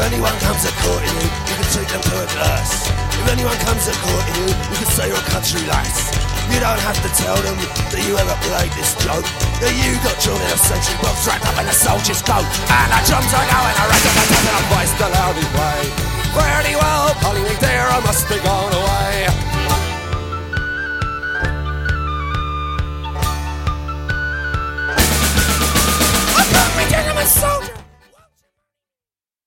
anyone comes a courting you, you can treat them to a glass. If anyone comes a courting you, you can say you're a country lass. You don't have to tell them that you ever played this joke, that you got drawn in a sentry box wrapped up in a soldier's coat. And the drums are going, I reckon and I voiced the loudly play. Fairly well, Polly McDare, I must be gone away.